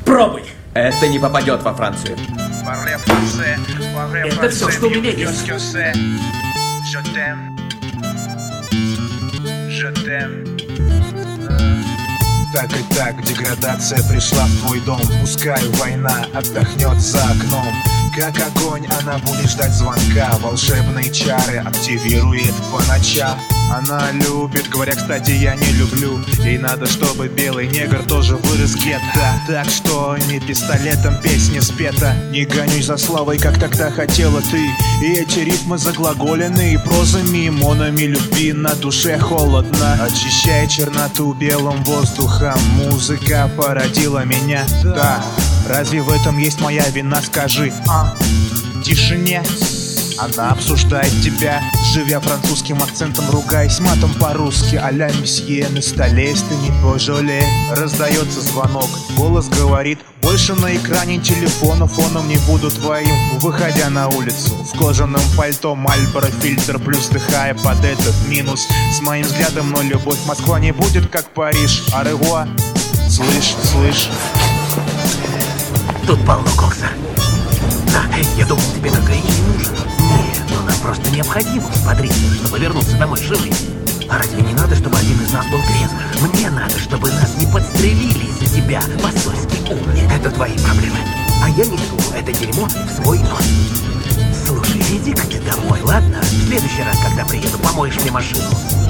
Пробуй. Это не попадет во Францию. Это все, что у меня есть. Так и так, деградация пришла в твой дом. Пускай война отдохнет за окном. Как огонь, она будет ждать звонка. Волшебные чары активирует по ночам. Она любит, говоря, кстати, я не люблю. Ей надо, чтобы белый негр тоже вырос гетто. Так что не пистолетом песня спета. Не гонюсь за славой, как тогда хотела ты. И эти рифмы заглаголены и прозами, и монами любви. На душе холодно, очищая черноту белым воздухом. Музыка породила меня, да. Разве в этом есть моя вина, скажи, В тишине она обсуждает тебя, живя французским акцентом, ругаясь матом по-русски. а-ля месье, на столе не пожале. Раздается звонок, голос говорит: больше на экране телефона фоном не буду твоим. Выходя на улицу в кожаном пальто, Мальборо фильтр, плюс дыхая под этот минус. С моим взглядом, но любовь, Москва не будет как Париж. Арегуа, слышь. Тут полно кокса. Да, я думал, тебе только и не нужен. Нет, но нам просто необходимо взбодриться, чтобы вернуться домой живыми. А разве не надо, чтобы один из нас был трезв? Мне надо, чтобы нас не подстрелили из-за тебя, посольский умник. Это твои проблемы. А я несу это дерьмо в свой нос. Слушай, иди-ка ты домой, ладно? В следующий раз, когда приеду, помоешь мне машину.